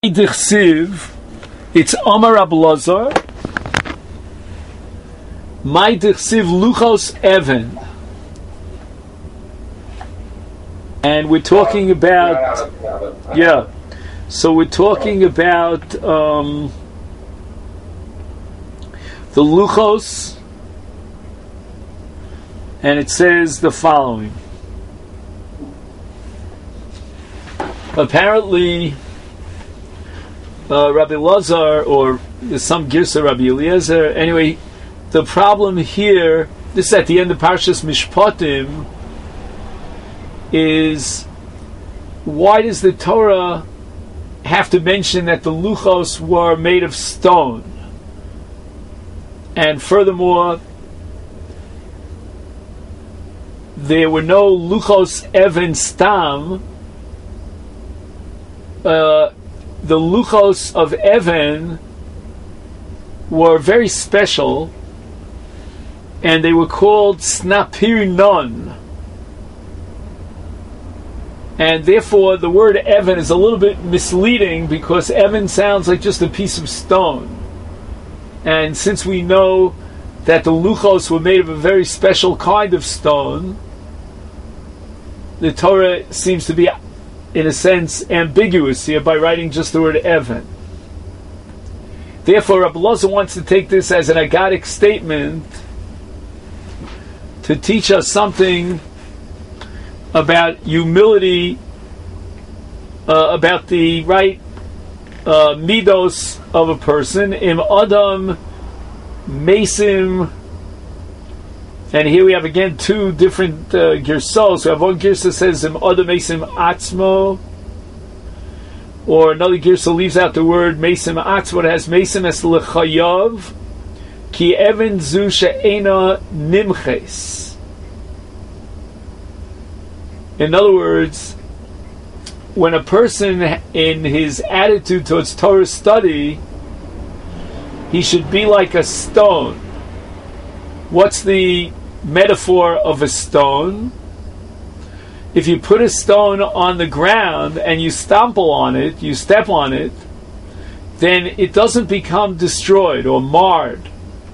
Dichsiv, it's Amar Abelazar. My Dichsiv Luchos Evan, and we're talking about So we're talking about the Luchos, and it says the following. Apparently, Rabbi Lazar, or some Girsa Rabbi Eliezer. Anyway, the problem here, this is at the end of Parshas Mishpatim, is why does the Torah have to mention that the Luchos were made of stone? And furthermore, there were no Luchos Even Stam. The Luchos of Evan were very special, and they were called Snapir Non. And therefore, the word Evan is a little bit misleading, because Evan sounds like just a piece of stone. And since we know that the Luchos were made of a very special kind of stone, the Torah seems to be, in a sense, ambiguous here by writing just the word Evan. Therefore, Rabbi Elazar wants to take this as an agadic statement to teach us something about humility, about the right midos of a person. Im Adam Mesim. And here we have again two different girsos. We have one girsa that says Im Adam Mesim Atzmo, or another girsa leaves out the word Mesim Atzmo. It has Mesim as L'chayav Ki Even Zu She'ena Nimches. In other words, when a person in his attitude towards Torah study, he should be like a stone. What's the metaphor of a stone? If you put a stone on the ground and you step on it, then it doesn't become destroyed or marred.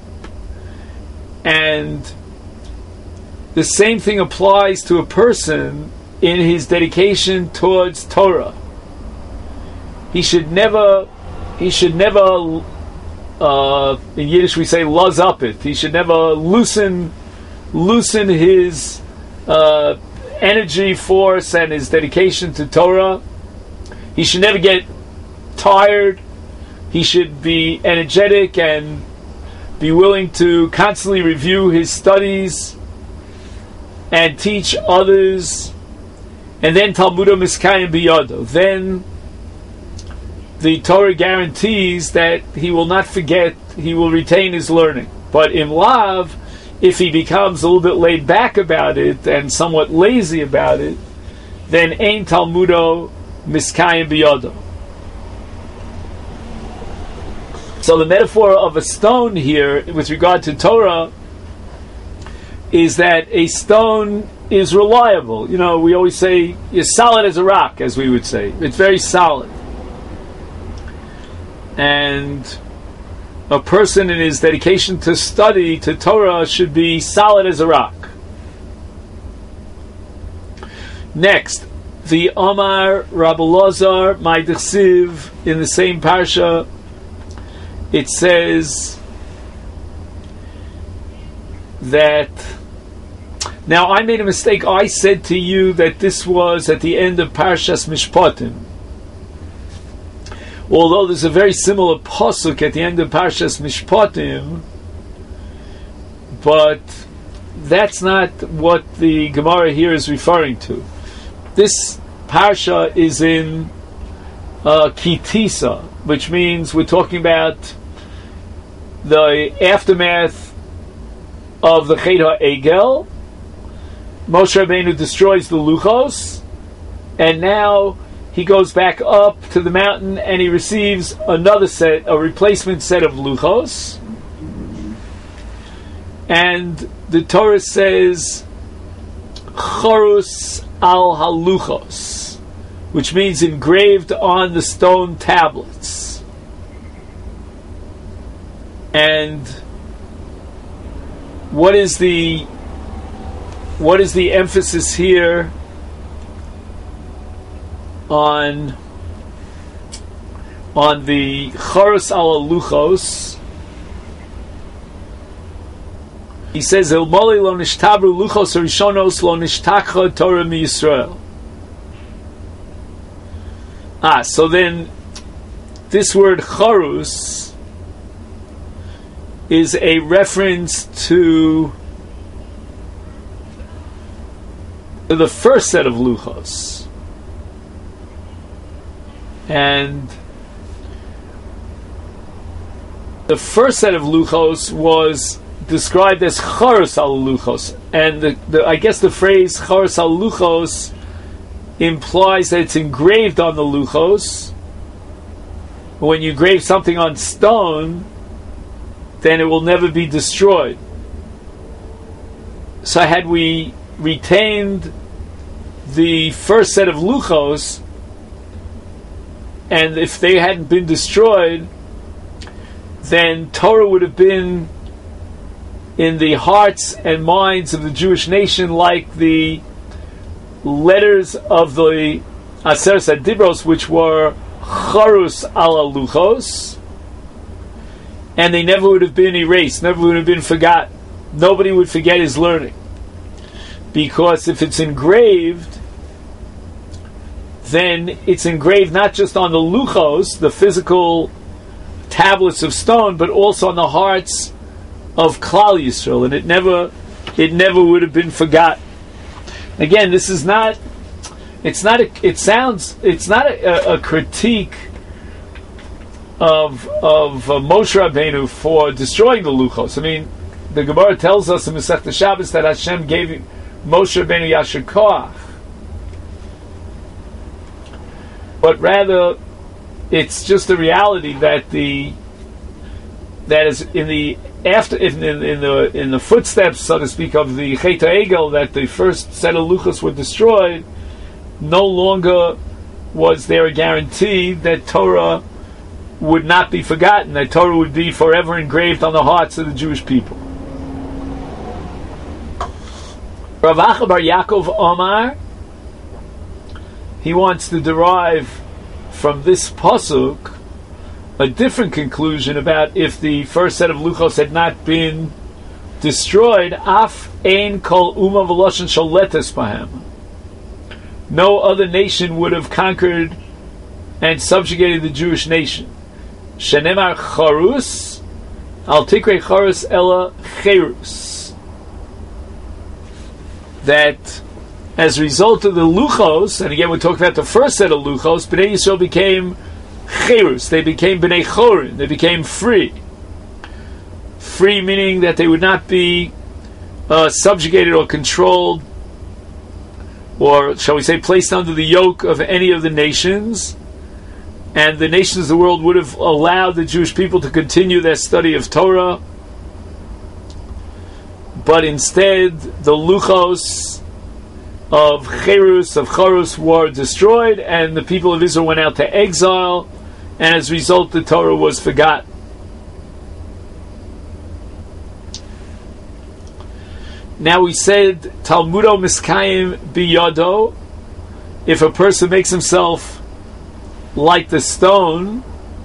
And the same thing applies to a person in his dedication towards Torah. He should never in Yiddish we say luz up it. He should never loosen his energy, force, and his dedication to Torah. He should never get tired. He should be energetic and be willing to constantly review his studies and teach others. And then Talmudo Miskayim Biyado. Then the Torah guarantees that he will not forget, he will retain his learning. But in Lav, if he becomes a little bit laid back about it and somewhat lazy about it, then Ein Talmudo Miskayim Biyado. So the metaphor of a stone here, with regard to Torah, is that a stone is reliable. You know, we always say, you're solid as a rock, as we would say. It's very solid. And a person in his dedication to study, to Torah, should be solid as a rock. Next, the Omar Rabbi Elazar, my Dichsiv, in the same parsha, it says that, now I made a mistake. I said to you that this was at the end of Parshas Mishpatim, although there's a very similar pasuk at the end of Parshas Mishpatim, but that's not what the Gemara here is referring to. This parsha is in Kitisa, which means we're talking about the aftermath of the Chet HaEgel. Moshe Rabbeinu destroys the Luchos, and now he goes back up to the mountain and he receives a replacement set of Luchos. And the Torah says, Chorus al Haluchos. which means engraved on the stone tablets. And what is the emphasis here on the Charos ala Luchos? He says, "Ilmoli lo nishtabru luchos harishonos lo nishtakha Torah miYisrael." So then, this word Charus is a reference to the first set of luchos, and the first set of luchos was described as Charos al Luchos, and I guess the phrase Charos al Luchos implies that it's engraved on the luchos. When you engrave something on stone, then it will never be destroyed. So had we retained the first set of luchos, and if they hadn't been destroyed, then Torah would have been in the hearts and minds of the Jewish nation like the letters of the Aseret HaDibros, which were Charus ala Luchos, and they never would have been erased, never would have been forgotten. Nobody would forget his learning. Because if it's engraved, then it's engraved not just on the Luchos, the physical tablets of stone, but also on the hearts of Klal Yisrael, and it never would have been forgotten. Again, this is not. It's not a critique of Moshe Rabbeinu for destroying the Luchos. I mean, the Gemara tells us in Masechta Shabbos that Hashem gave Moshe Rabbeinu Yasher Koach, but rather it's just the reality that is in the footsteps, so to speak, of the Chet HaEgel, that the first set of luchos were destroyed. No longer was there a guarantee that Torah would not be forgotten, that Torah would be forever engraved on the hearts of the Jewish people. Rav Acha bar Yaakov Omar, he wants to derive from this pasuk a different conclusion about if the first set of luchos had not been destroyed. Af ein kol uma v'loshen sholetes bahem. No other nation would have conquered and subjugated the Jewish nation. Shenemar charus al tikrei charus ela cherus. That as a result of the luchos, and again we're talking about the first set of luchos, Bnei Yisrael became cherus. They became Bnei Chorin. They became free. Free meaning that they would not be subjugated or controlled, or shall we say placed under the yoke of any of the nations, and the nations of the world would have allowed the Jewish people to continue their study of Torah, but instead the luchos of Cherus, of Charus, were destroyed, and the people of Israel went out to exile, and as a result the Torah was forgotten. Now we said Talmudo Miskayim Biyado, if a person makes himself like the stone.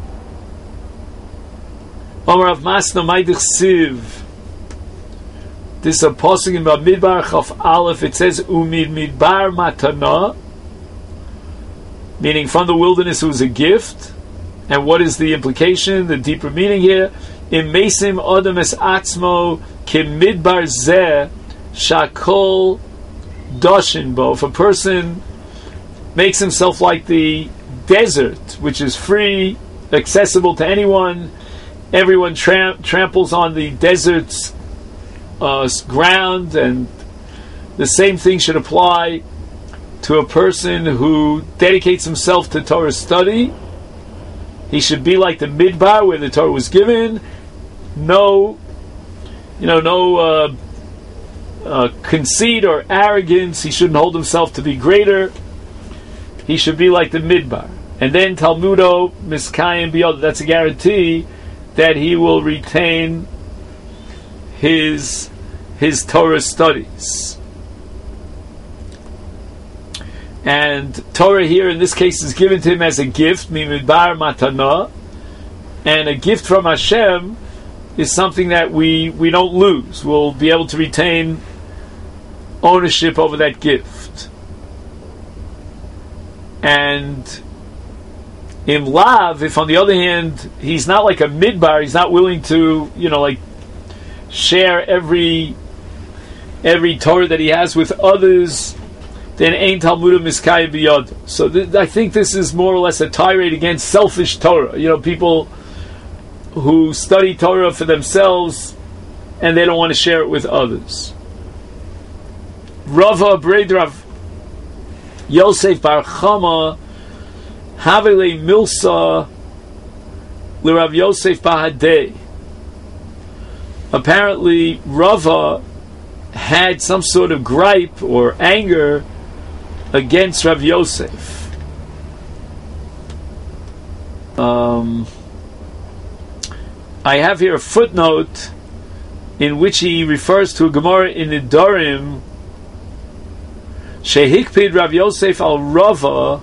Omar of Masna Maidich Siv. This is a posting in Bamidbar Chaf Aleph. It says Umid Midbar Matana, meaning from the wilderness it was a gift. And what is the implication, the deeper meaning here? Im Mesim Odom Es Atzmo Kim Midbar Zeh Shakol Doshin Bo. If a person makes himself like the desert, which is free, accessible to anyone, everyone tramples on the desert's ground, and the same thing should apply to a person who dedicates himself to Torah study. He should be like the Midbar, where the Torah was given. No conceit or arrogance. He shouldn't hold himself to be greater. he should be like the Midbar. And then Talmudo Miskayim Biyod, that's a guarantee that he will retain his Torah studies. And Torah here in this case is given to him as a gift, Mimidbar Matana, and a gift from Hashem is something that we don't lose. We'll be able to retain ownership over that gift. And in Lav, if on the other hand he's not like a midbar, he's not willing to, like share every Torah that he has with others, then Ein Talmudim Miskayim Biyod. So I think this is more or less a tirade against selfish Torah. People who study Torah for themselves and they don't want to share it with others. Rava Breidrav Yosef Bar Chama Havele Milsa L'Rav Yosef Bahadei. Apparently Rava had some sort of gripe or anger against Rav Yosef. I have here a footnote in which he refers to a Gemara in Nidarim, Shehikpid Rav Yosef al Rava.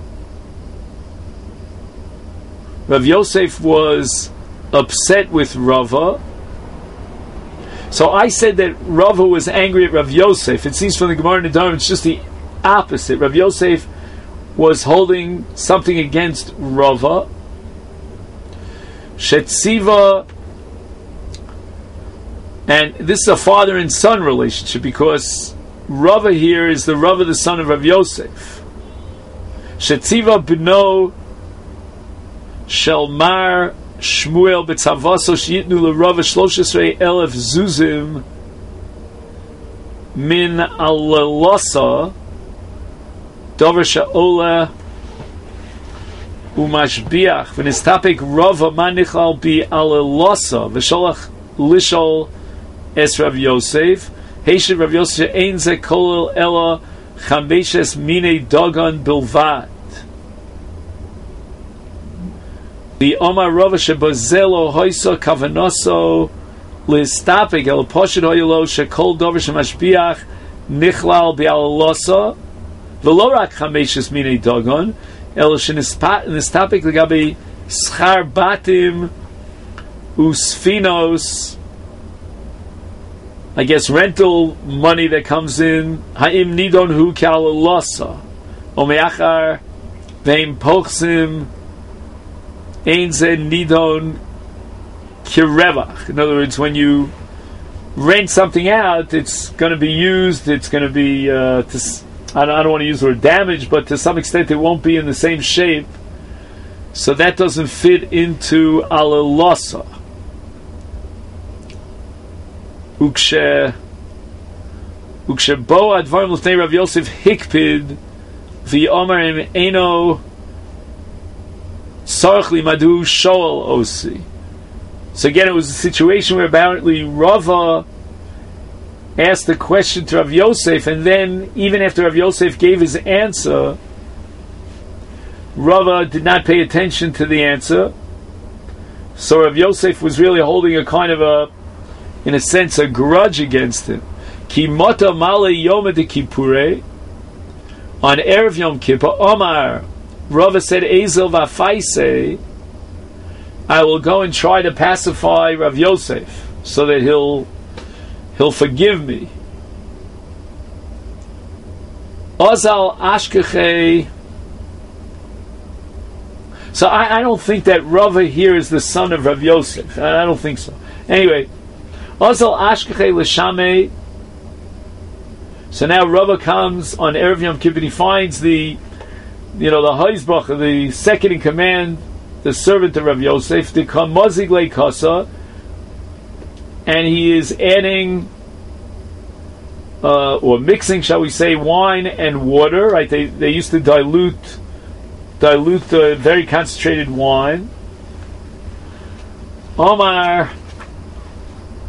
Rav Yosef was upset with Rava. So I said that Rava was angry at Rav Yosef. It seems from the Gemara in Nidarim it's just the opposite. Rav Yosef was holding something against Rava. Shetziva, and this is a father and son relationship because Rava here is the Rava, the son of Rav Yosef. Shetziva b'no Shelmar Shmuel b'tzavaso sheyitnu l'Rava 13,000 zuzim min alelasa dover she'ola umashbiach v'nistapik Rava manichal bi alelasa v'sholach lishol es Rav Yosef heishet Rav Yosef she'ein ze kolel ela chameshes minei dagan bilvad. The Omar Rava shebazelo hoyso kavanoso listapik el poshet hoyelo shekol dover shemashbiach nichlal bi'alalosa v'lo rak chameshes minei dagon el shenistapik legabi schar batim usfinos. I guess rental money that comes in. Ha'im nidon hu k'alalosa omeachar ve'im pochsim. In other words, when you rent something out, it's going to be used, it's going to be, I don't want to use the word damage, but to some extent it won't be in the same shape. So that doesn't fit into alelasa. Ukshe bo advarim l'fnei Rav Yosef hikpid v'yomer im eno Sarchli Madu Shoal Osi. So again, it was a situation where apparently Rava asked the question to Rav Yosef, and then even after Rav Yosef gave his answer, Rava did not pay attention to the answer. So Rav Yosef was really holding a kind of in a sense, a grudge against him. Ki mota male yom de Kippurei, on Erev Yom Kippur, Omar. Rava said, Ezel v'afaise, I will go and try to pacify Rav Yosef so that he'll forgive me. Ozal ashkeche. So I don't think that Rava here is the son of Rav Yosef. I don't think so. Anyway, Ozal ashkeche l'shamei. So now Rava comes on Erev Yom Kippur, he finds the Heizbach, the second in command, the servant of Rav Yosef, the Kamozig Le Kasa, and he is adding or mixing, shall we say, wine and water. Right? They used to dilute very concentrated wine. Omar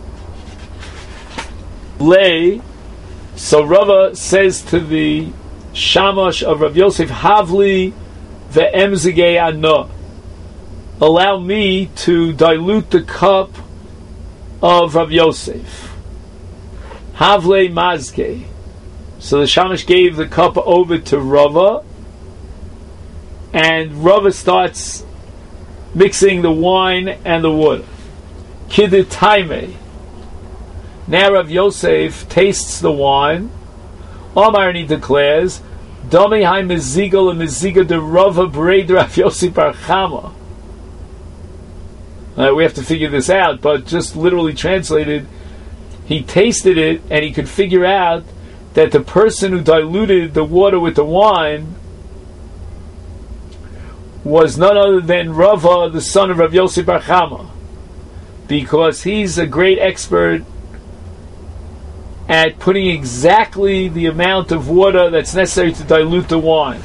Le. So Rava says to the Shamash of Rav Yosef Havli ve'emzigei ano. Allow me to dilute the cup of Rav Yosef. Havle mazge. So the Shamash gave the cup over to Rava, and Rava starts mixing the wine and the water. Kiditaime. Now Rav Yosef tastes the wine. Omar, and he declares, Domi hai mezigal and meziga de Rava breid Rav Yosef bar Chama. We have to figure this out, but just literally translated, he tasted it and he could figure out that the person who diluted the water with the wine was none other than Rava, the son of Rav Yosef bar Chama, because he's a great expert at putting exactly the amount of water that's necessary to dilute the wine.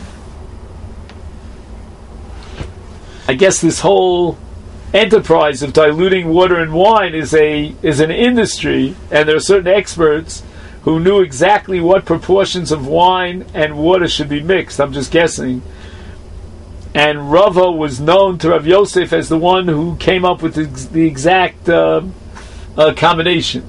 I guess this whole enterprise of diluting water and wine is an industry, and there are certain experts who knew exactly what proportions of wine and water should be mixed. I'm just guessing. And Rava was known to Rav Yosef as the one who came up with the exact combination.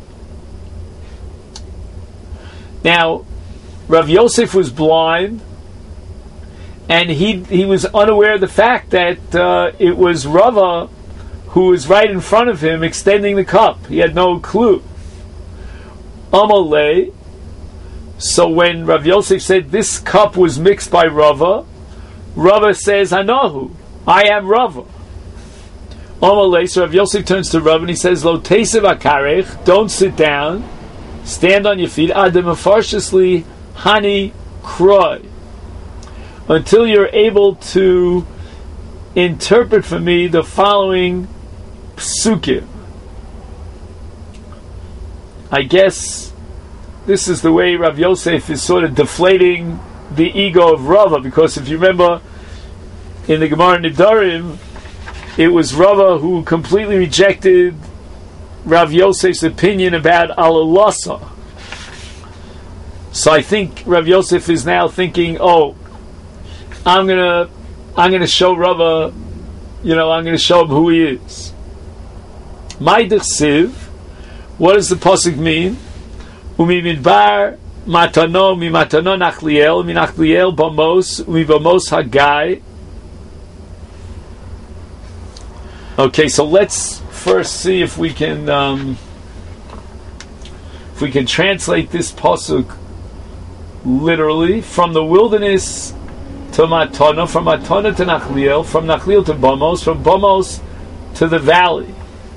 Now, Rav Yosef was blind, and he was unaware of the fact that it was Rava who was right in front of him extending the cup. He had no clue. Amalei. So when Rav Yosef said this cup was mixed by Rava, Rava says, Anahu, I am Rava. Amalei. So Rav Yosef turns to Rava and he says, Lo tesev akarech, don't sit down, stand on your feet, Adam afarshisli hani kroy, until you're able to interpret for me the following psukim. I guess this is the way Rav Yosef is sort of deflating the ego of Rava, because if you remember in the Gemara Nidarim, it was Rava who completely rejected Rav Yosef's opinion about alalasa. So I think Rav Yosef is now thinking, oh, I'm gonna show Rava, I'm gonna show him who he is. Ma'idach siv, what does the pasuk mean? Umi midbar matano mi matano nachliel mi nachliel bamos mi bamos hagai. Okay, so let's first see if we can translate this pasuk literally, from the wilderness to matana, from matana to nachliel, from nachliel to bamos, from bamos to the valley.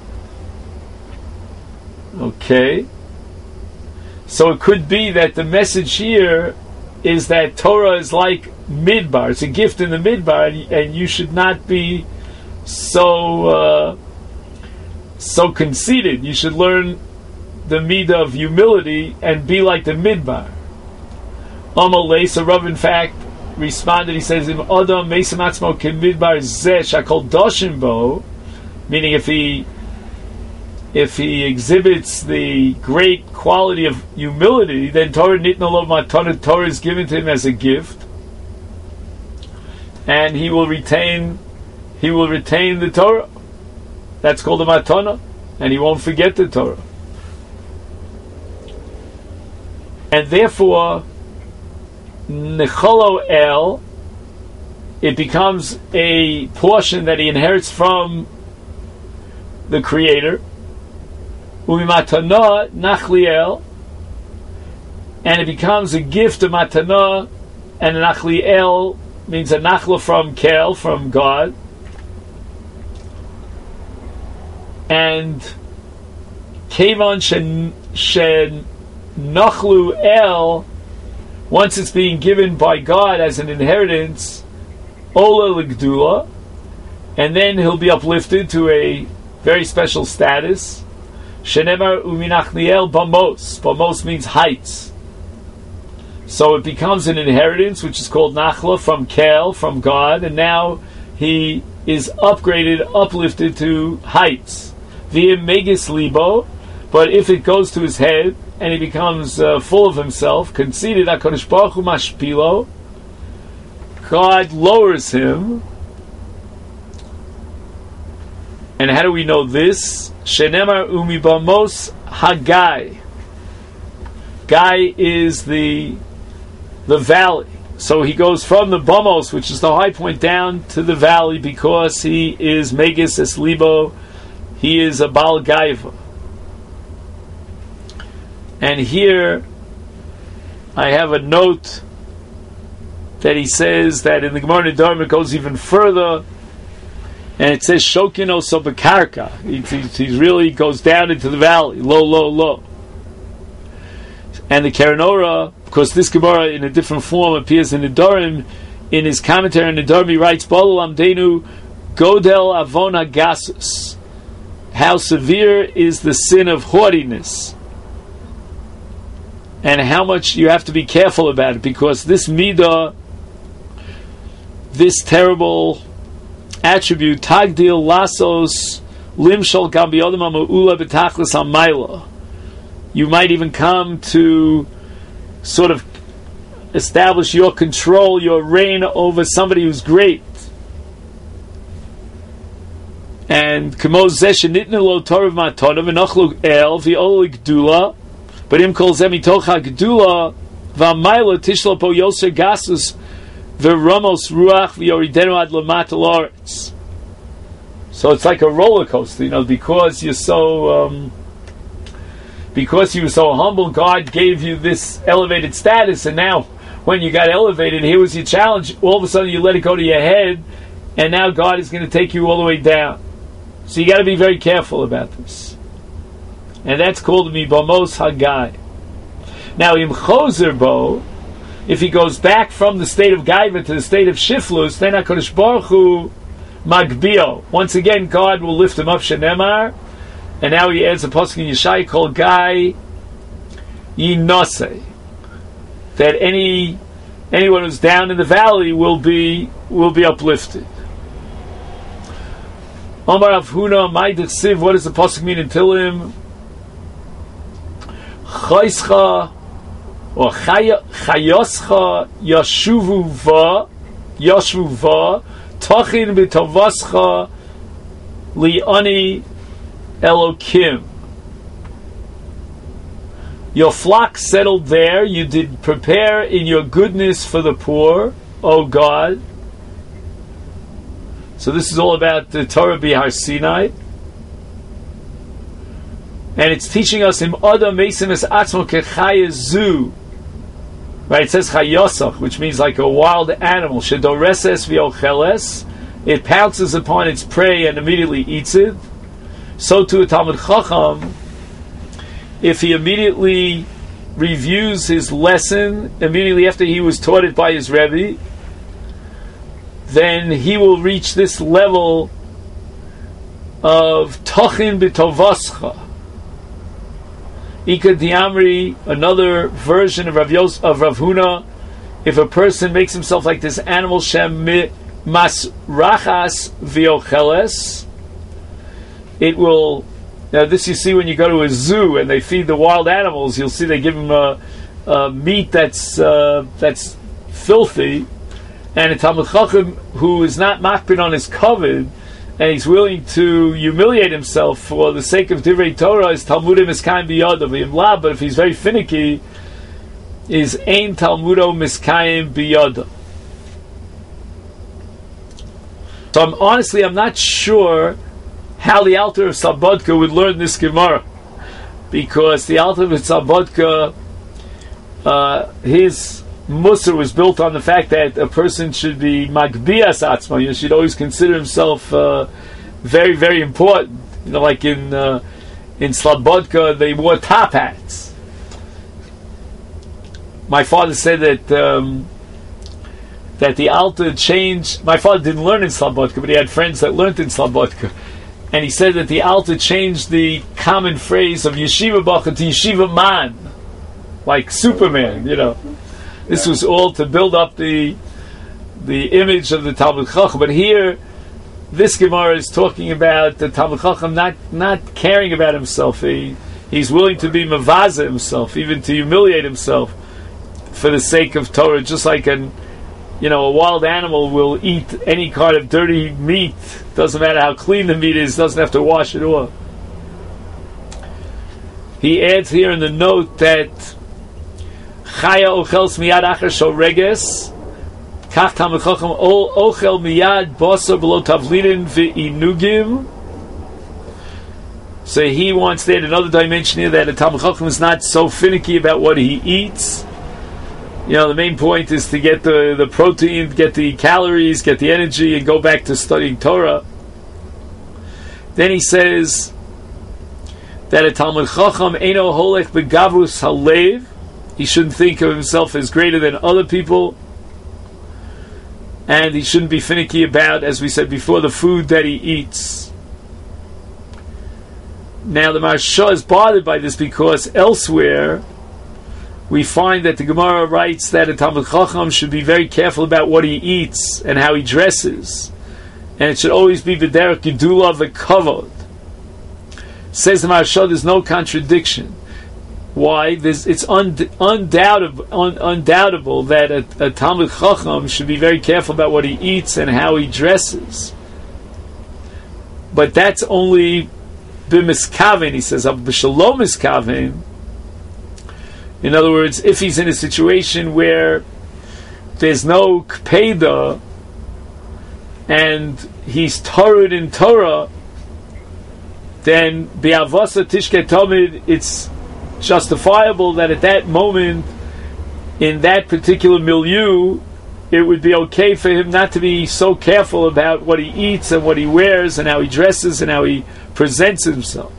Okay, so it could be that the message here is that Torah is like midbar. It's a gift in the midbar, and you should not be so conceited. You should learn the midah of humility and be like the midbar. Amalei. So Rav in fact responded. He says, "Im adam meisam atzmo kemidbar zeh shakol doshim bo," meaning if he exhibits the great quality of humility, then Torah nitna lo matana, Torah is given to him as a gift, and he will retain the Torah. That's called a matana, and he won't forget the Torah. And therefore, necholo el, it becomes a portion that he inherits from the Creator. Umimatana nachliel, and it becomes a gift of matana, and nachliel means a nachla from kel, from God. And kevan shen nachlu el, once it's being given by God as an inheritance, ola l'gdula, and then he'll be uplifted to a very special status. Shenemar uminachliel bamos. Bamos means heights. So it becomes an inheritance, which is called nachla, from kel, from God, and now he is upgraded, uplifted to heights. Via megis libo, but if it goes to his head and he becomes full of himself, conceited, HaKadosh Baruch Hu mashpilo, God lowers him. And how do we know this? Shenemar umibamos hagai. Gai is the valley. So he goes from the Bamos, which is the high point, down to the valley because he is Megis es Libo. He is a Baal Gaiva. And here I have a note that he says that in the Gemara Nedarim it goes even further, and it says Shokin oso bekarka. He really goes down into the valley, low. And the Karanora, because this Gemara in a different form appears in Nedarim, in his commentary on Nedarim he writes, Balalam Denu Godel Avona Gasus. How severe is the sin of haughtiness, and how much you have to be careful about it, because this midah, this terrible attribute, tagdil lasos limshol gam biyodam ha'ma'ula b'tachlis ha'mayla, you might even come to sort of establish your control, your reign over somebody who's great. And kamo zeh shenitnu lo Torah v'matona v'nochlu el v'ol gdula, but im kol zeh mitocha gdula v'amayla tishlo po yoser gasus v'ramos ruach v'yoridenu ad lamat l'oretz. So it's like a roller coaster, because you're so because you were so humble, God gave you this elevated status, and now when you got elevated, here was your challenge. All of a sudden you let it go to your head, and now God is going to take you all the way down. So you got to be very careful about this. And that's called Mibamos Hagai. Now, Im Chozer Bo, if he goes back from the state of Gaiva to the state of Shiflus, then HaKadosh Baruch Hu Magbio. Once again, God will lift him up, Shenemar, and now he adds a pasuk in Yeshai called Gai Yinose, that anyone who's down in the valley will be uplifted. Omar Avhuna, my Siv, what does the pasuk mean in Tilim? Chayscha or Chayoscha Yashuvu Va Tachin B'Tovascha Li'ani Elokim. Your flock settled there. You did prepare in your goodness for the poor, O God. So this is all about the Torah Bihar Sinai, and it's teaching us im Adam Mesim Es Atzmo Kechayezu. Right? It says Chayosach, which means like a wild animal. Shedoreses v'ocheles. It pounces upon its prey and immediately eats it. So to a Talmud Chacham, if he immediately reviews his lesson immediately after he was taught it by his Rebbe, then he will reach this level of Tachin B'Tovascha. Ika Diamri, another version of Rav Huna, if a person makes himself like this animal, Shem Masrachas V'Ocheles, it will. Now, this you see when you go to a zoo and they feed the wild animals. You'll see they give them a meat that's filthy, and a Talmud Chacham who is not makpid on his kavod, and he's willing to humiliate himself for the sake of Divrei Torah, is Talmudim Miskayim Biyadav. But if he's very finicky, is Ein Talmudo Miskayim Biyadav. So I'm not sure how the Alter of Slobodka would learn this Gemara, because the Alter of Slobodka, his Musar was built on the fact that a person should be Magbias Atzma. You should always consider himself very, very important. Like in Slobodka, they wore top hats. My father said that the Alter changed. My father didn't learn in Slobodka, but he had friends that learned in Slobodka. And he said that the Alter changed the common phrase of Yeshiva Bacha to Yeshiva Man, like Superman, This was all to build up the image of the Talmud Chacham. But here, this Gemara is talking about the Talmud Chacham not caring about himself. He's willing to be mavaza himself, even to humiliate himself for the sake of Torah, just like an a wild animal will eat any kind of dirty meat. Doesn't matter how clean the meat is, doesn't have to wash it off. He adds here in the note that Chaya ochels miyad acher shoreges, kach Talmid Chacham ochel miyad basar below tavlidin ve'inugim. So he wants to add another dimension here, that a Talmid Chacham is not so finicky about what he eats. The main point is to get the protein, get the calories, get the energy, and go back to studying Torah. Then he says that a Talmid Chacham eino holech begavus halev. He shouldn't think of himself as greater than other people, and he shouldn't be finicky about, as we said before, the food that he eats. Now the Maharsha is bothered by this because elsewhere we find that the Gemara writes that a Talmid Chacham should be very careful about what he eats and how he dresses, and it should always be b'derech gedula v'kavod. Says the Maharsha, there's no contradiction. Why? It's undoubtable that a Talmid Chacham should be very careful about what he eats and how he dresses. But that's only b'miskaven, he says. B'shalom miskaven. In other words, if he's in a situation where there's no kpeda and he's torud in Torah, then bi'avasa tishke tamid, it's justifiable that at that moment, in that particular milieu, it would be okay for him not to be so careful about what he eats and what he wears and how he dresses and how he presents himself.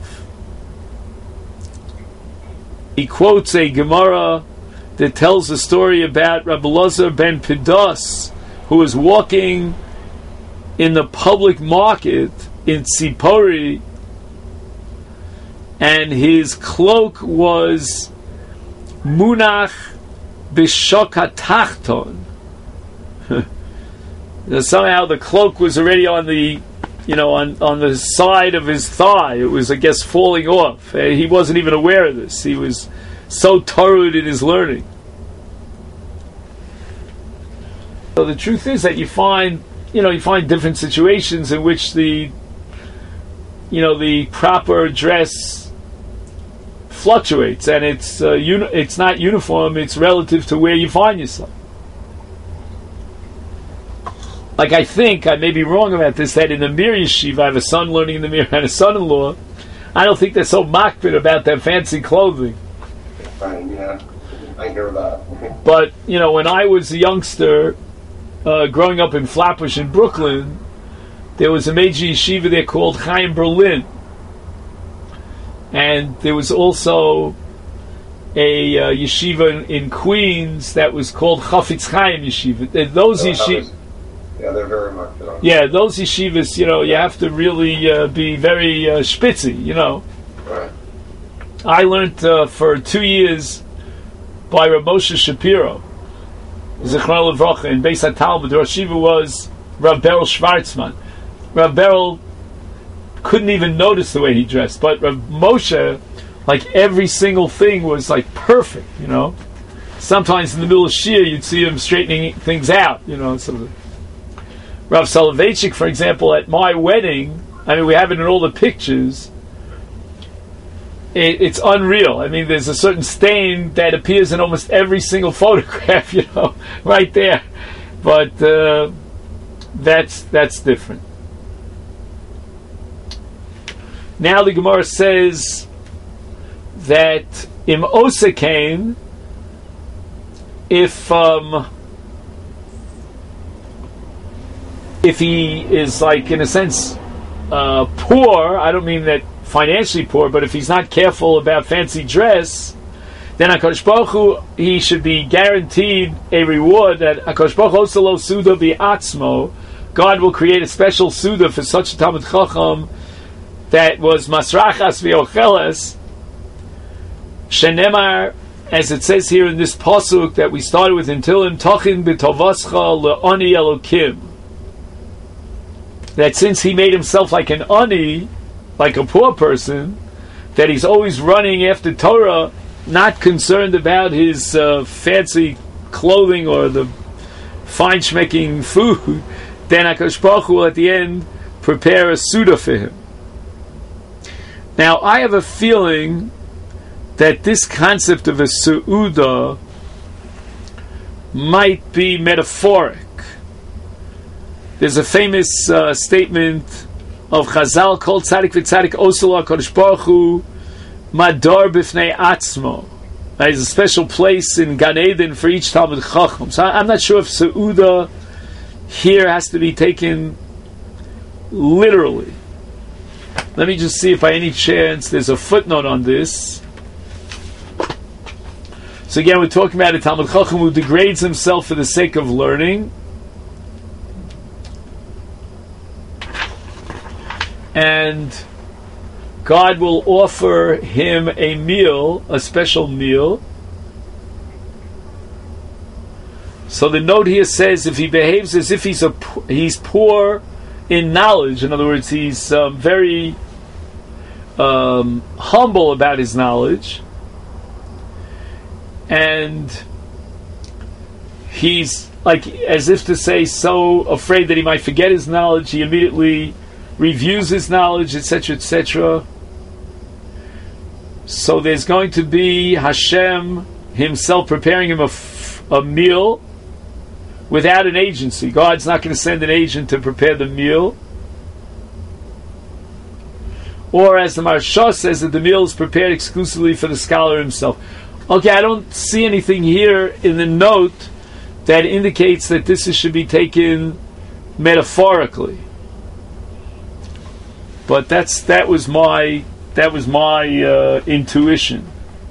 He quotes a Gemara that tells a story about Rabbi Elazar ben Pidas, who was walking in the public market in Tzipori, and his cloak was munach b'shok hatachton. Somehow the cloak was already on the, on the side of his thigh. It was, I guess, falling off. He wasn't even aware of this. He was so torud in his learning. So the truth is that you find different situations in which the proper dress fluctuates, and it's not uniform. It's relative to where you find yourself. Like, I think, I may be wrong about this, that in the Mir Yeshiva, I have a son learning in the Mir and a son-in-law, I don't think they're so makpid about their fancy clothing. Fine, yeah, I hear that. But, when I was a youngster, growing up in Flatbush in Brooklyn, there was a major yeshiva there called Chaim Berlin. And there was also a yeshiva in Queens that was called Chafetz Chaim Yeshiva. Those yeshivas... Yeah, they're very much. Yeah, those yeshivas, you have to really be very spitzy, Right. I learned for 2 years by Rav Moshe Shapiro, Zichron Levracha, in Beis HaTalmud. Rosh Yeshiva was Rav Beryl Schwarzman. Rav Beryl couldn't even notice the way he dressed, but Rav Moshe, like, every single thing was like perfect, Sometimes in the middle of Shia, you'd see him straightening things out, sort of. Rav Soloveitchik, for example, at my wedding, we have it in all the pictures, it's unreal. There's a certain stain that appears in almost every single photograph, right there. But that's different. Now the Gemara says that im osekain, if he is, like, in a sense, poor, I don't mean that financially poor, but if he's not careful about fancy dress, then HaKadosh Baruch Hu, he should be guaranteed a reward that HaKadosh Baruch Hu oselo suda bi'atzmo. God will create a special suda for such a Talmid Chacham that was masrachas v'ocheles, shenemar, as it says here in this pasuk that we started with in Tehillim, tachin b'tovascha le'ani elokim. That since he made himself like an ani, like a poor person, that he's always running after Torah, not concerned about his fancy clothing or the feinschmecking food, then HaKadosh Baruch Hu will at the end prepare a Suda for him. Now, I have a feeling that this concept of a Su'uda might be metaphoric. There's a famous statement of Chazal, Kol Tzadik V'Tzadik Osel HaKadosh Baruch Hu Madar B'fnei Atzmo. There's a special place in Gan Eden for each Talmid Chacham. So I'm not sure if Su'uda here has to be taken literally. Let me just see if by any chance there's a footnote on this. So again, we're talking about a Talmid Chacham who degrades himself for the sake of learning. And God will offer him a meal, a special meal. So the note here says if he behaves as if he's poor in knowledge, in other words, he's very humble about his knowledge, and he's like as if to say so afraid that he might forget his knowledge, he immediately reviews his knowledge, etc., etc. So there's going to be Hashem himself preparing him a meal without an agency. God's not going to send an agent to prepare the meal. Or as the Maharsha says, that the meal is prepared exclusively for the scholar himself. Okay, I don't see anything here in the note that indicates that this should be taken metaphorically. But that was my intuition.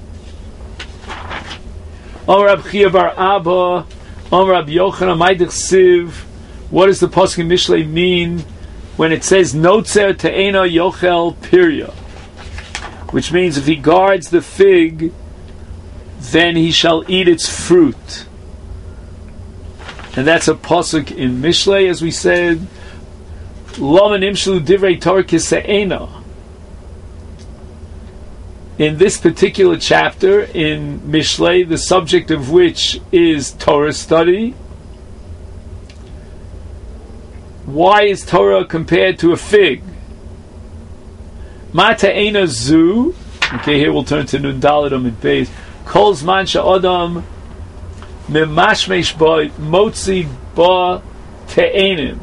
Amar Rab Chia bar Abba, Amar Rab Yochanan, Maidich Siv. What does the pasuk in Mishlei mean when it says Notzer Te'ena Yochel Pirya? Which means if he guards the fig, then he shall eat its fruit. And that's a pasuk in Mishlei, as we said. In this particular chapter in Mishlei, the subject of which is Torah study, why is Torah compared to a fig? Mata'ena zu. Okay, here we'll turn to Nun Daled Amid Beis. Kol zman she'adam memashmesh ba motzi ba te'enim.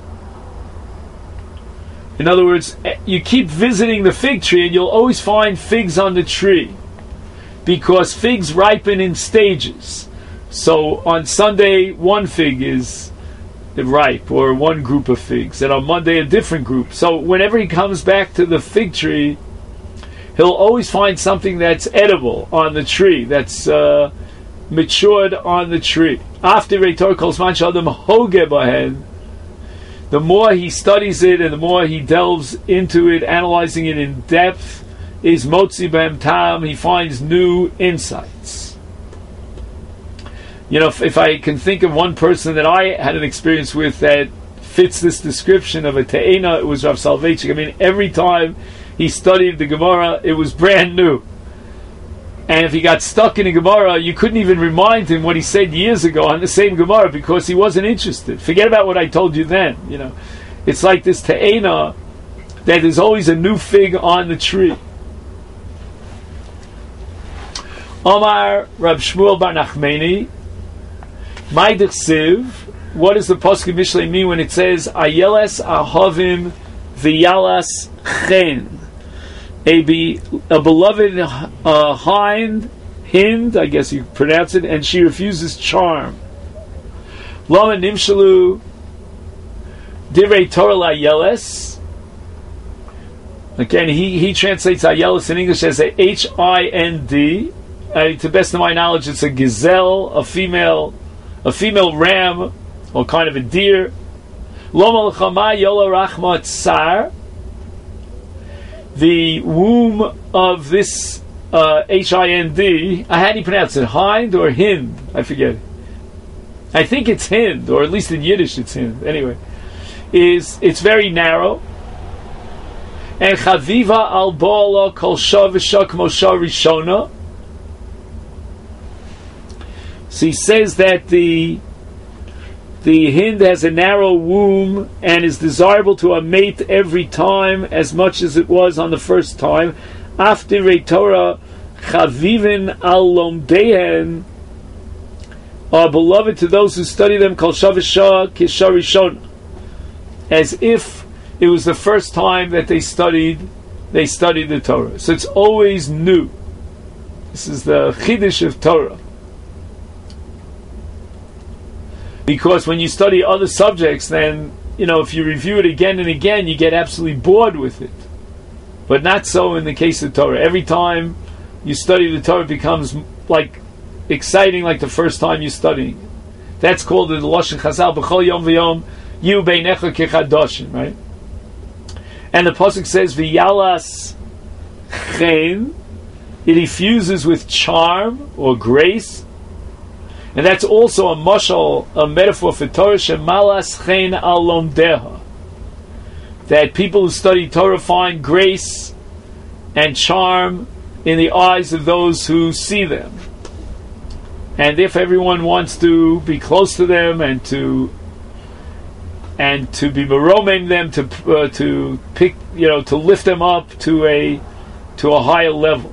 In other words, you keep visiting the fig tree and you'll always find figs on the tree, because figs ripen in stages. So on Sunday one fig is ripe, or one group of figs, and on Monday a different group. So whenever he comes back to the fig tree, he'll always find something that's edible on the tree, that's matured on the tree. After Reitor calls man shadam hoge bahen, the more he studies it and the more he delves into it, analyzing it in depth, is motzi b'hem tam, he finds new insights. You know, if I can think of one person that I had an experience with that fits this description of a te'ena, it was Rav Soloveitchik. I mean, every time he studied the Gemara, it was brand new. And if he got stuck in a Gemara, you couldn't even remind him what he said years ago on the same Gemara, because he wasn't interested. Forget about what I told you then. You know, it's like this te'ena, that there's always a new fig on the tree. Omar Rab Shmuel bar Nachmani, Maidich Siv. What does the pasuk in Mishlei mean when it says Ayeles Ahavim V'Yalas Chen? A beloved hind, I guess you pronounce it, and she refuses charm. Lama Nimshalu Divrei Torah Layeles. Again, he translates Ayeles in English as a Hind. To the best of my knowledge, it's a gazelle, a female ram, or kind of a deer. Loma L'chama Yola Rachma Tsar. The womb of this Hind, how do you pronounce it? Hind or Hind? I forget. I think it's Hind, or at least in Yiddish it's Hind. Anyway, it's very narrow. And Chaviva al Bala Kol Shav Mosha Rishona. So he says that the The hind has a narrow womb and is desirable to a mate every time as much as it was on the first time. After Torah, chavivin al lomdehen are beloved to those who study them, kol shavishah kisharishon, as if it was the first time that they studied the Torah. So it's always new. This is the chiddush of Torah. Because when you study other subjects, then, if you review it again and again, you get absolutely bored with it. But not so in the case of Torah. Every time you study the Torah, it becomes like exciting like the first time you're studying it. That's called the Lashon Chazal, B'chol Yom V'Yom, Yu Beinecha Kechadoshin, right? And the pasuk says, V'yalas Chen, it effuses with charm or grace. And that's also a mashal, a metaphor for Torah, Shemalas Chen al Lomdeha. That people who study Torah find grace and charm in the eyes of those who see them. And if everyone wants to be close to them and to be meromim them, to pick, to lift them up to a higher level.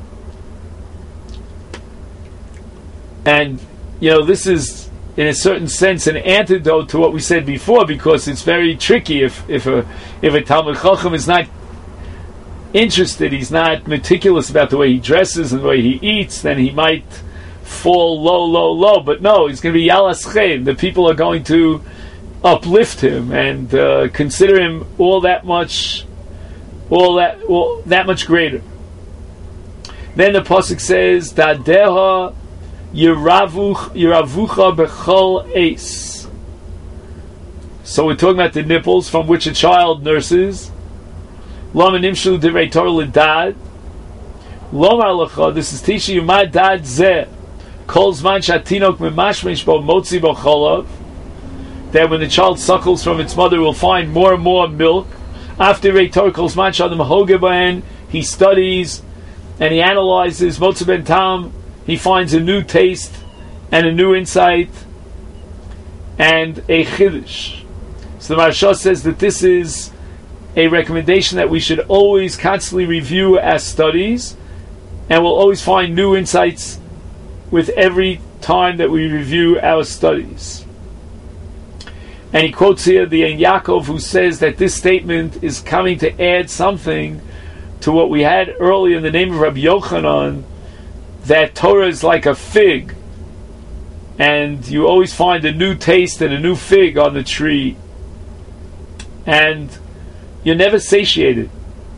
And this is, in a certain sense, an antidote to what we said before, because it's very tricky if a Talmid Chacham is not interested, he's not meticulous about the way he dresses and the way he eats, then he might fall low. But no, he's going to be Yalas Chen. The people are going to uplift him and consider him that much greater. Then the pasuk says, Dadeha Yiravucha bechol eis. So we're talking about the nipples from which a child nurses. Lama nimshu divrei Torah l'dad. Lomar lecha, this is teaching you my dad zeh. Kol zman shatinok memashmesh bo motzi bo cholav. That when the child suckles from its mother, will find more and more milk. After divrei Torah kol zman shadam hoge bahen, he studies and he analyzes motzi ben tam. He finds a new taste and a new insight and a chiddush. So the Maharsha says that this is a recommendation that we should always constantly review our studies, and we'll always find new insights with every time that we review our studies. And he quotes here the Ein Yaakov, who says that this statement is coming to add something to what we had earlier in the name of Rabbi Yochanan, that Torah is like a fig, and you always find a new taste and a new fig on the tree, and you're never satiated.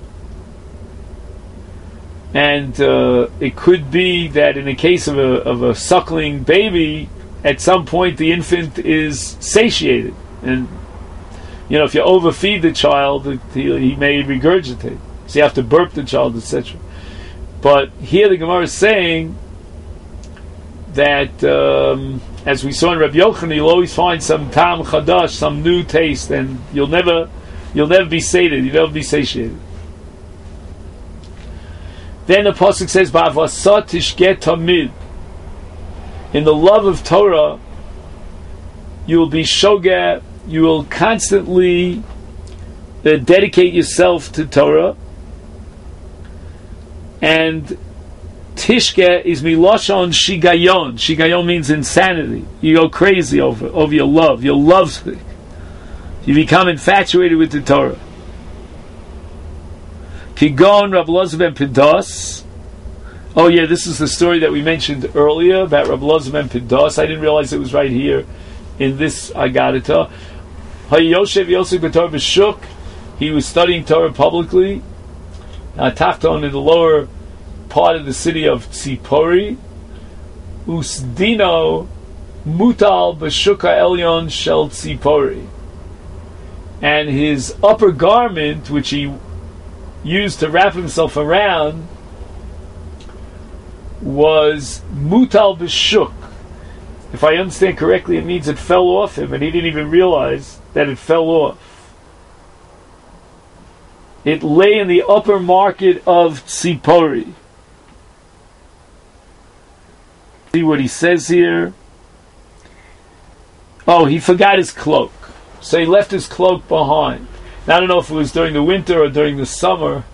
And it could be that in the case of a suckling baby, at some point the infant is satiated, and if you overfeed the child, he may regurgitate, so you have to burp the child, etc. But here the Gemara is saying that, as we saw in Rabbi Yochanan, you'll always find some tam chadash, some new taste, and you'll never be sated, you'll never be satiated. Then the pasuk says, "Ba'avasat tishget tamid." In the love of Torah, you will be shogeh. You will constantly dedicate yourself to Torah. And tishke is milashon shigayon. Shigayon means insanity. You go crazy over your love. Your love, you become infatuated with the Torah. Kigon Rav Elazar ben Pindas. Oh yeah, this is the story that we mentioned earlier about Rav Elazar ben Pindas. I didn't realize it was right here in this Agadita. Hayoshev Yosef b'Torah b'Shuk. He was studying Torah publicly. Tachton, in the lower part of the city of Tzipori. Usdino mutal b'shuka elyon shel Tzipori. And his upper garment, which he used to wrap himself around, was mutal b'shuk. If I understand correctly, it means it fell off him, and he didn't even realize that it fell off. It lay in the upper market of Tzipori. See what he says here. Oh, he forgot his cloak. So he left his cloak behind. Now, I don't know if it was during the winter or during the summer.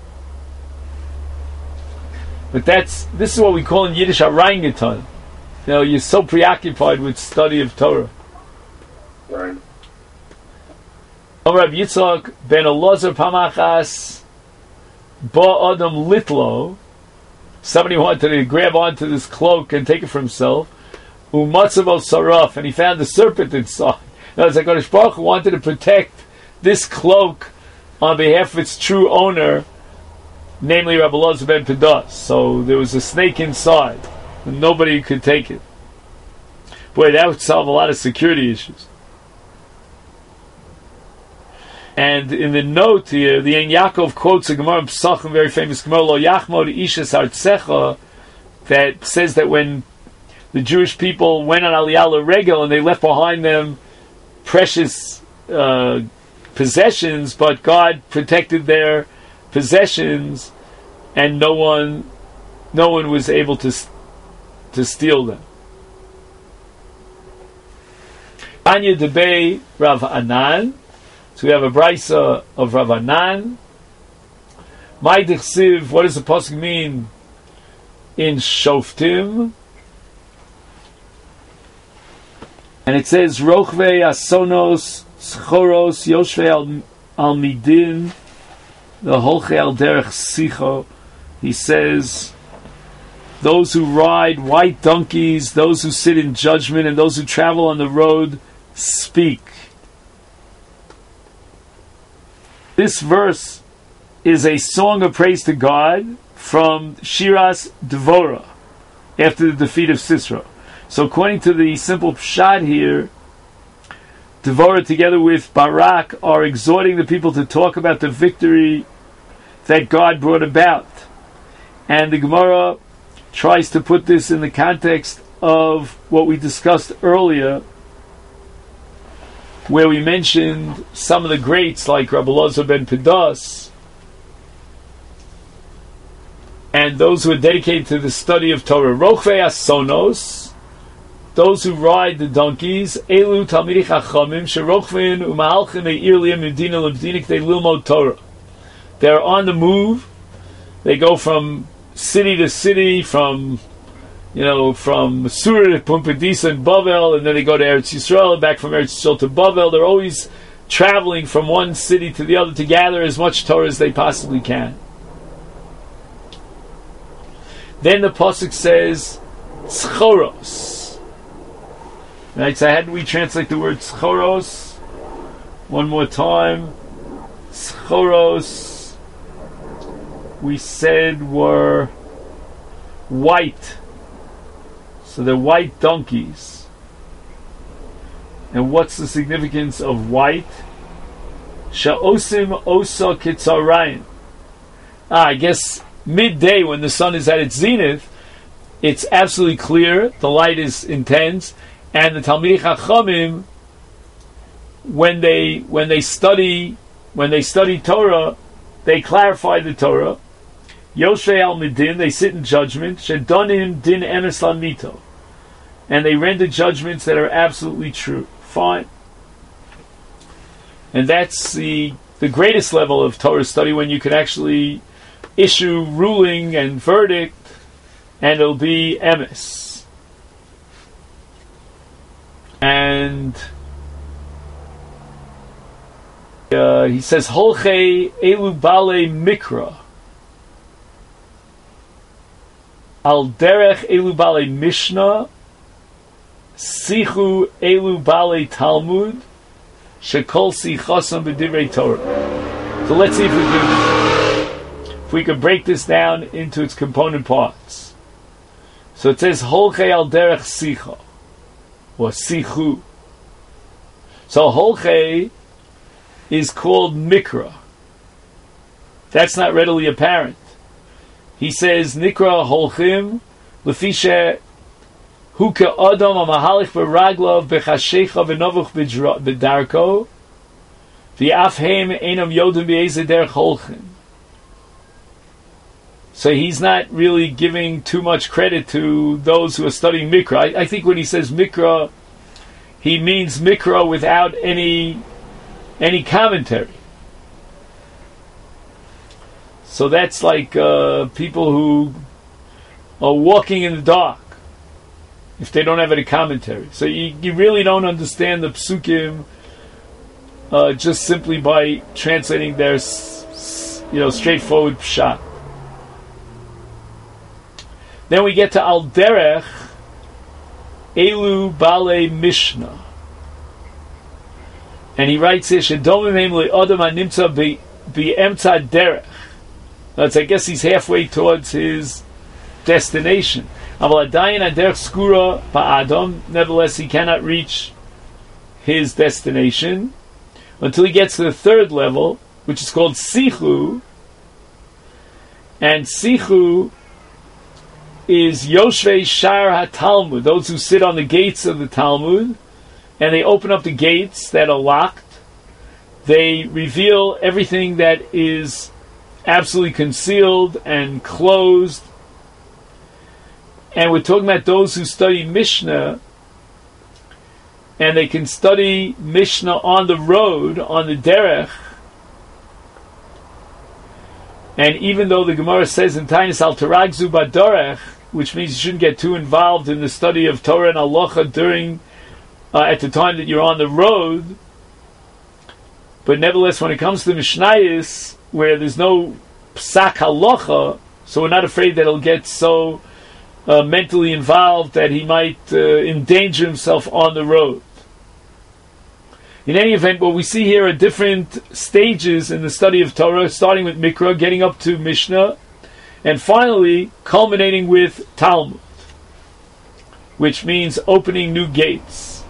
But this is what we call in Yiddish orangutan. You know, you're so preoccupied with study of Torah. Right. Rabbi Yitzchak ben Elazar Pamachas ba Adam Litlo. Somebody wanted to grab onto this cloak and take it for himself. Umatzavo Saraf, and he found the serpent inside. Now, it's like HaKadosh Baruch Hu wanted to protect this cloak on behalf of its true owner, namely Rabbi Elazar ben Pedas. So there was a snake inside, and nobody could take it. Boy, that would solve a lot of security issues. And in the note here, the Ein Yaakov quotes a Gemara in Pesachim, very famous Gemara, Lo Yachmod Ishas Artsecha, that says that when the Jewish people went on Aliyah L'Regel and they left behind them precious possessions, but God protected their possessions, and no one was able to steal them. Anya Debei Rav Anan. So we have a brisa of Rav Anan. My Dichsiv, what does the pasuk mean in Shoftim? And it says, Rochvei Asonos Schoros Yoshvei al Midin the Holchei al Derech Sicho. He says, those who ride white donkeys, those who sit in judgment, and those who travel on the road speak. This verse is a song of praise to God from Shiras Dvorah after the defeat of Sisera. So according to the simple pshat here, Dvorah together with Barak are exhorting the people to talk about the victory that God brought about. And the Gemara tries to put this in the context of what we discussed earlier, where we mentioned some of the greats like Rabbi Elazar ben Pedas and those who are dedicated to the study of Torah. Rochvei Asonos, those who ride the donkeys, Elu Talmidei Chachamim, Sherochvin U'Ma'alchim E'ir Li'em Medina L'Medina K'tei Lilmod Torah. They're on the move. They go from city to city, from Surah to Pumbedisa and Bavel, and then they go to Eretz Yisrael, and back from Eretz Yisrael to Bavel. They're always traveling from one city to the other to gather as much Torah as they possibly can. Then the pasuk says, Schoros. Right, so how do we translate the word Schoros? One more time. Schoros, we said, were white. So they're white donkeys. And what's the significance of white? Sha'osim osa kitzarayin. I guess midday when the sun is at its zenith, it's absolutely clear, the light is intense, and the Talmidei Chachamim, when they study Torah, they clarify the Torah. Yoshvei al Midin, they sit in judgment. Shedonim din emes lamito, and they render judgments that are absolutely true. Fine. And that's the greatest level of Torah study, when you can actually issue ruling and verdict, and it'll be emes. And he says, Holchei elu bale mikra. Al derech elu bale mishnah. Sichu elu bale talmud. Shekol sichasam b'divrei Torah. So let's see if we could break this down into its component parts. So it says, Holchei al derech sicha, or sichu. So Holchei is called mikra. That's not readily apparent. He says, Nikra holchim, lefisha huka adam amahalich beraglav bechashecha v'novuch b'darko, v'afhem einam yodem b'ezeh derech holchim. So he's not really giving too much credit to those who are studying Mikra. I think when he says Mikra, he means mikra without any commentary. So that's like people who are walking in the dark if they don't have any commentary. So you really don't understand the psukim just simply by translating their straightforward pshat. Then we get to Al Derech Elu Bale Mishnah, and he writes here Shedomim le'odam hanimtza be'emtza derech. That's, I guess he's halfway towards his destination. Aval adayin aderech skura ba'adam. Nevertheless, he cannot reach his destination until he gets to the third level, which is called Sichu. And Sichu is Yoshvei Shar HaTalmud, those who sit on the gates of the Talmud, and they open up the gates that are locked. They reveal everything that is absolutely concealed and closed. And we're talking about those who study Mishnah, and they can study Mishnah on the road, on the derech. And even though the Gemara says in Tainis al Taragzu Badorech, which means you shouldn't get too involved in the study of Torah and Halacha during at the time that you're on the road, but nevertheless, when it comes to Mishnayos, where there's no Psak Halacha, so we're not afraid that he'll get so mentally involved that he might endanger himself on the road. In any event, what we see here are different stages in the study of Torah, starting with Mikra, getting up to Mishnah, and finally culminating with Talmud, which means opening new gates.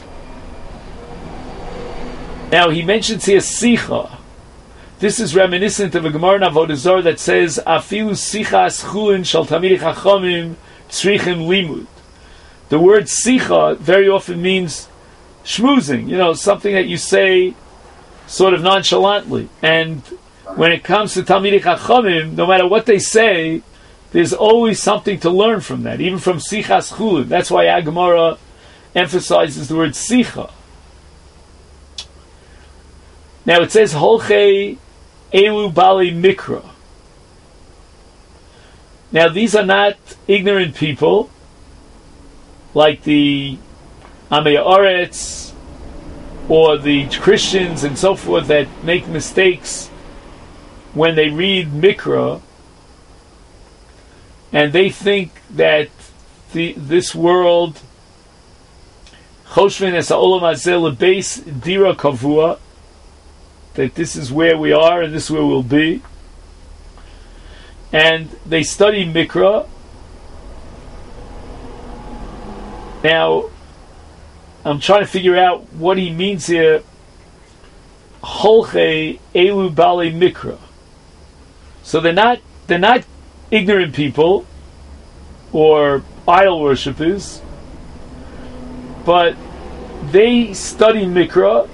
Now he mentions here Sicha. This is reminiscent of a Gemara in Avodah Zarah that says, Afilu Sichas Chulin Shal Tamidei Chachamim Tzrichim Limud. The word Sicha very often means schmoozing, something that you say sort of nonchalantly. And when it comes to Talmidei Chachamim, no matter what they say, there's always something to learn from that, even from Sichas Chulin. That's why Gemara emphasizes the word Sicha. Now it says Holchei Elu Bali Mikra. Now these are not ignorant people like the Amei Haaretz or the Christians and so forth that make mistakes when they read Mikra, and they think that this world Choshvin es ha'olam hazeh lebeis dira kavua, that this is where we are and this is where we'll be, and they study Mikra. Now I'm trying to figure out what he means here. Holchei elu bali mikra. So they're not ignorant people or idol worshippers, but they study Mikra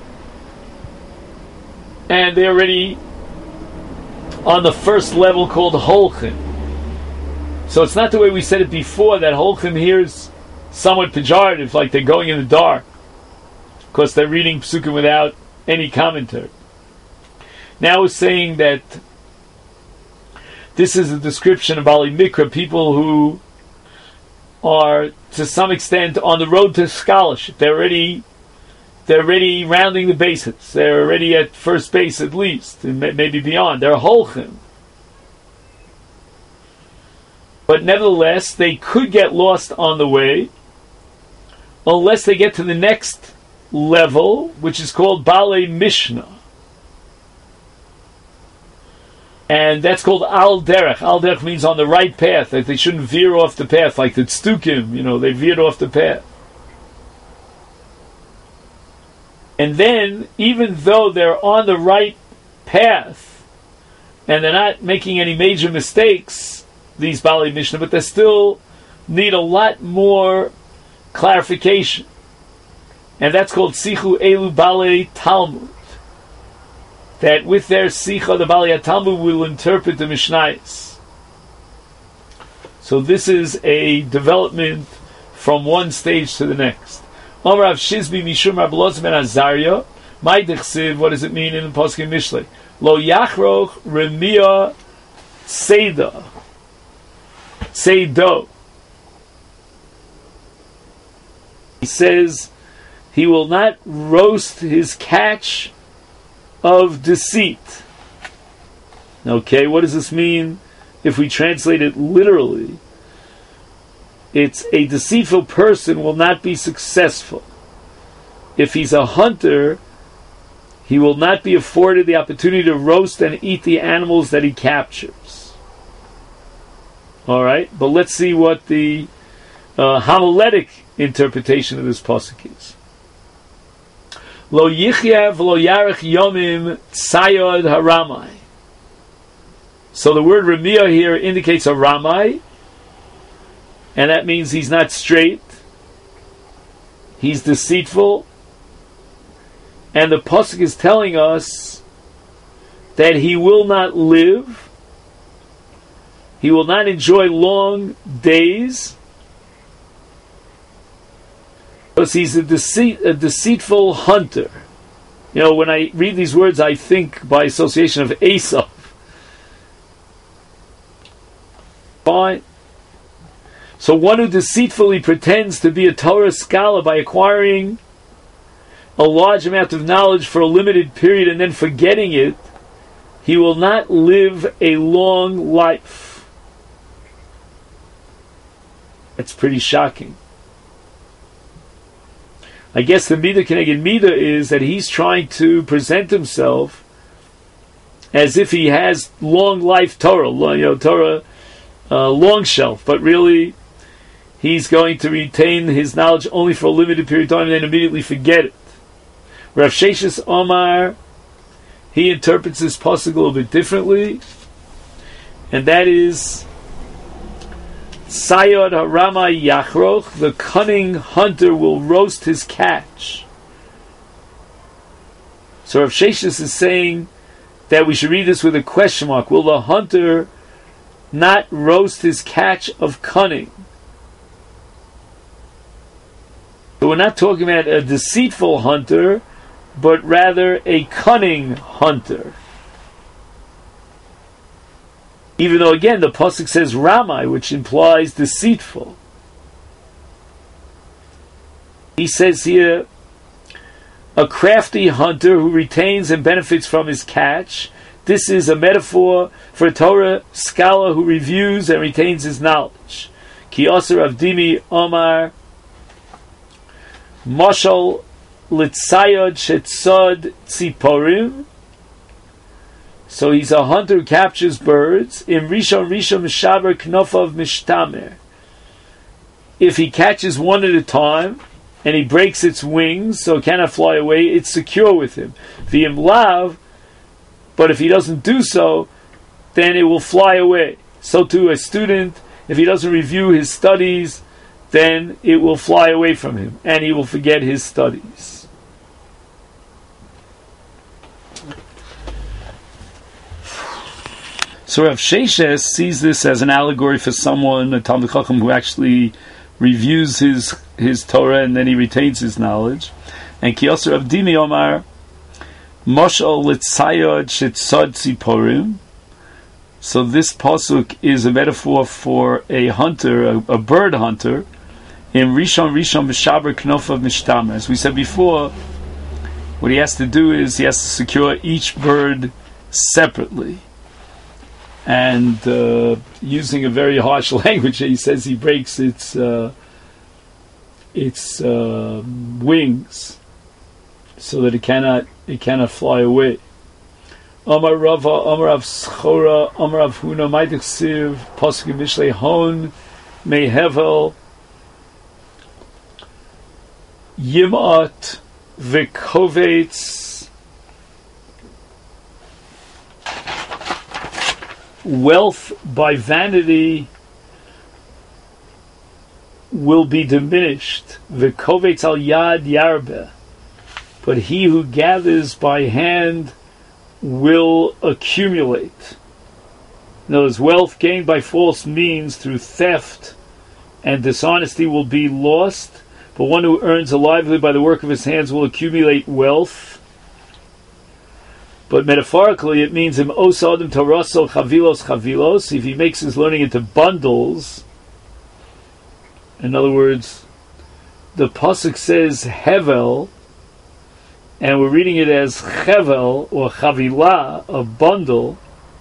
and they're already on the first level called Holchim. So it's not the way we said it before, that Holchim here is somewhat pejorative, like they're going in the dark, because they're reading Psukim without any commentary. Now we're saying that this is a description of Bali Mikra, people who are to some extent on the road to scholarship. They're already rounding the bases. They're already at first base at least, and maybe beyond. They're Holchim. But nevertheless, they could get lost on the way unless they get to the next level, which is called Bale Mishnah. And that's called Al Derech. Al Derech means on the right path, that they shouldn't veer off the path, like the Tzdukim, they veered off the path. And then, even though they're on the right path, and they're not making any major mistakes, these Bali Mishnah, but they still need a lot more clarification. And that's called Sichu Elu Bali Talmud. That with their Sicha, the Bali Talmud will interpret the Mishnayos. So this is a development from one stage to the next. Omer Rav Shizbi Mishum Rav Elazar ben Azariah. My dichsiv, what does it mean in the Poskim Mishlei? Lo yachroch remia seido. He says he will not roast his catch of deceit. Okay, what does this mean if we translate it literally? It's a deceitful person will not be successful. If he's a hunter, he will not be afforded the opportunity to roast and eat the animals that he captures. Alright, but let's see what the homiletic interpretation of this pasuk is. Lo yichya v'lo yarech yomim tzayod haramai. So the word remia here indicates a ramai, and that means he's not straight, he's deceitful, and the pasuk is telling us that he will not live, he will not enjoy long days, because he's a deceitful hunter. You know, when I read these words, I think by association of Esau. Fine. So one who deceitfully pretends to be a Torah scholar by acquiring a large amount of knowledge for a limited period and then forgetting it, he will not live a long life. That's pretty shocking. I guess the Midah Keneged Midah is that he's trying to present himself as if he has long life Torah, Torah long shelf, but really he's going to retain his knowledge only for a limited period of time and then immediately forget it. Rav Sheshes Omar, he interprets this pasuk a little bit differently, and that is Sayod Harama Yachroch, the cunning hunter will roast his catch. So Rav Sheshes is saying that we should read this with a question mark. Will the hunter not roast his catch of cunning? So we're not talking about a deceitful hunter, but rather a cunning hunter. Even though, again, the pasuk says Ramai, which implies deceitful. He says here, a crafty hunter who retains and benefits from his catch. This is a metaphor for a Torah scholar who reviews and retains his knowledge. Ki Aser Avdimi Omar Mashal Litzayod Shetzod Tziporim. So he's a hunter who captures birds. In Rishon Mishaber Knofav Mishtamer. If he catches one at a time and he breaks its wings so it cannot fly away, it's secure with him. V'im lav, but if he doesn't do so, then it will fly away. So too a student, if he doesn't review his studies, then it will fly away from him and he will forget his studies. So Rav Sheshes sees this as an allegory for someone, a Talmid Chacham, who actually reviews his Torah and then he retains his knowledge. And Ki Aser Avdimi Omar Moshal Litzayod Shetzod Tziporim. So this pasuk is a metaphor for a hunter, a bird hunter, in Rishon Mishaber Knofav Mishtamer. As we said before, what he has to do is he has to secure each bird separately. And using a very harsh language, he says he breaks its wings so that it cannot fly away. Amar Rava, Amar Rav Schora, Amar Rav Huna, Ma'idich Siv, Pasuk Mishlei Hon, Mehevel, Yimat, V'kovetz, wealth by vanity will be diminished. V'kovetz al yad yarbe, but he who gathers by hand will accumulate. In other words, wealth gained by false means through theft and dishonesty will be lost, but one who earns a livelihood by the work of his hands will accumulate wealth. But metaphorically, it means im osa adam taraso chavilos chavilos. If he makes his learning into bundles, in other words, the pasuk says hevel, and we're reading it as chevel or chavila, a bundle.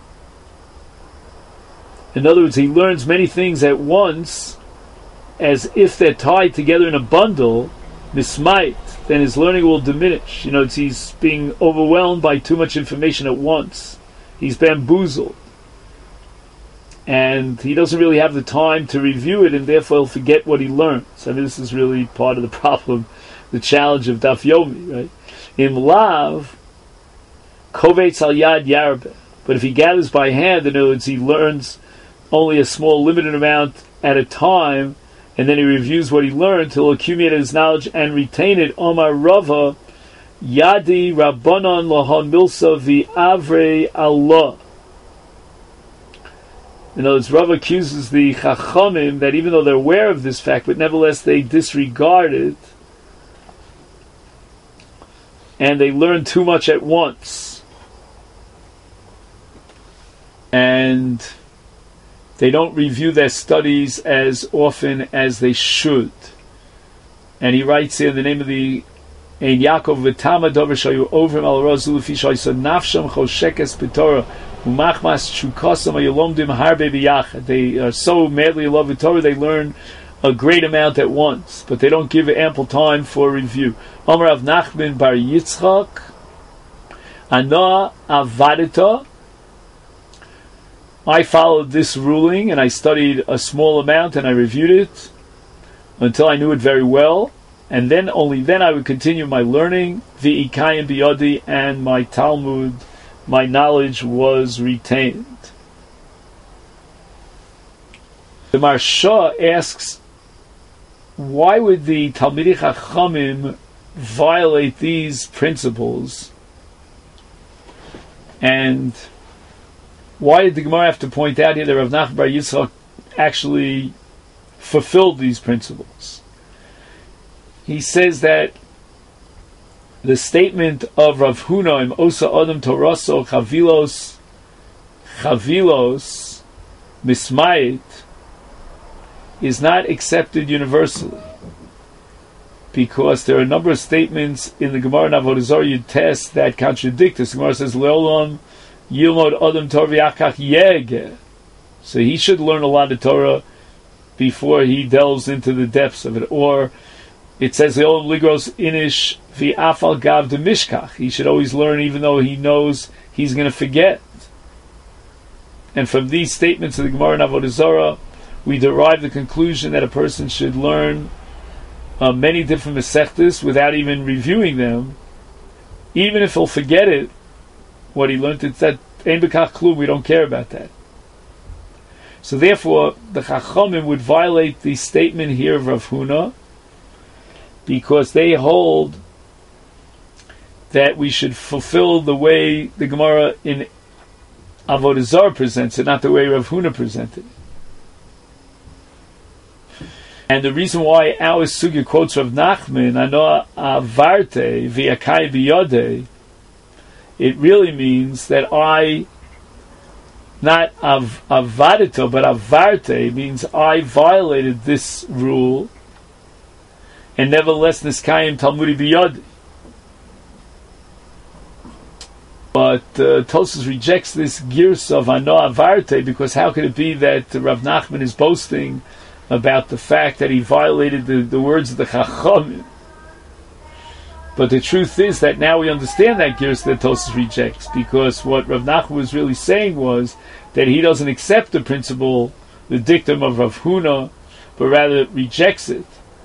In other words, he learns many things at once, as if they're tied together in a bundle, mismait, then his learning will diminish. He's being overwhelmed by too much information at once. He's bamboozled. And he doesn't really have the time to review it, and therefore he'll forget what he learns. This is really part of the problem, the challenge of Daf Yomi, right? In Lav, kovetz al yad yarbe. But if he gathers by hand, in other words, he learns only a small, limited amount at a time, and then he reviews what he learned till he'll accumulate his knowledge and retain it. Omar Rava, Yadi Rabbanon Laha Milsa V'Avrei Allah. In other words, Rava accuses the Chachamim that even though they're aware of this fact, but nevertheless they disregard it, and they learn too much at once. And they don't review their studies as often as they should. And he writes here in the name of the Ein Yaakov V'Tama Dover Shayu Ovrim Al Razul Fi Shaysa Nafsham Choshekes B'Torah Umachmas Shukasam Ayolomdim Harbe B'Yachad. They are so madly in love with Torah, they learn a great amount at once, but they don't give ample time for review. Amar Rav Nachman Bar Yitzchak Ana Avadita. I followed this ruling and I studied a small amount and I reviewed it until I knew it very well, and then only then I would continue my learning. V'ikayim biyadi, and my Talmud, my knowledge was retained. The Maharsha asks, why would the Talmidei Chachamim violate these principles? And why did the Gemara have to point out here that Rav Nachman Bar Yitzchak actually fulfilled these principles? He says that the statement of Rav Huna, Im Osa Adam Toraso Chavilos Mismayit, is not accepted universally, because there are a number of statements in the Gemara in Avodah Zarah Yud Tes that contradict this. The Gemara says, Le'olam Yilmod Adam Torah V'Achach Yegeh. So he should learn a lot of Torah before he delves into the depths of it. Or it says, Le'olam Ligros Inish V'Afal Gav De Mishkach. He should always learn even though he knows he's going to forget. And from these statements of the Gemara in Avodah Zarah, we derive the conclusion that a person should learn many different Masechtas without even reviewing them. Even if he'll forget it, what he learned, it's that Ein B'kach Klum, we don't care about that. So therefore, the Chachamim would violate the statement here of Rav Huna, because they hold that we should fulfill the way the Gemara in Avodah Zarah presents it, not the way Rav Huna presented it. And the reason why our Sugya quotes Rav Nachman, Ano Avarte V'Akai B'Yodei, it really means that I, not avadito, but avarte, means I violated this rule, and nevertheless niskayim Talmudi biyadi. But Tosfos rejects this girs of ano avarte, because how could it be that Rav Nachman is boasting about the fact that he violated the words of the Chachamim? But the truth is that now we understand that girs that Tosfos rejects, because what Rav Nachman was really saying was that he doesn't accept the principle, the dictum of Rav Huna, but rather rejects it.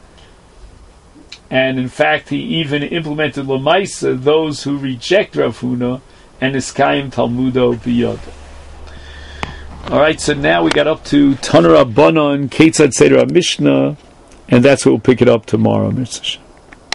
And in fact, he even implemented Lamaisa, those who reject Rav Huna, and Iskayim Talmudo Biyod. Alright, so now we got up to Tanur Rabbanon, Ketzad Seder HaMishnah, and that's what we'll pick it up tomorrow, Mitzvah.